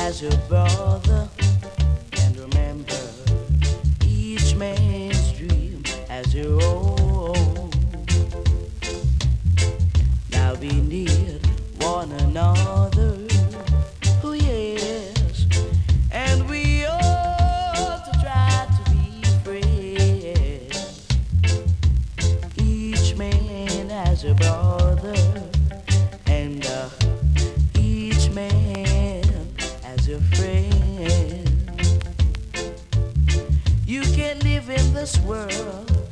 as your brother, and remember each man's dream as your own. Now we need one another, oh yes, and we ought to try to be friends. Each man has a brother, and each man as a friend. You can live in this world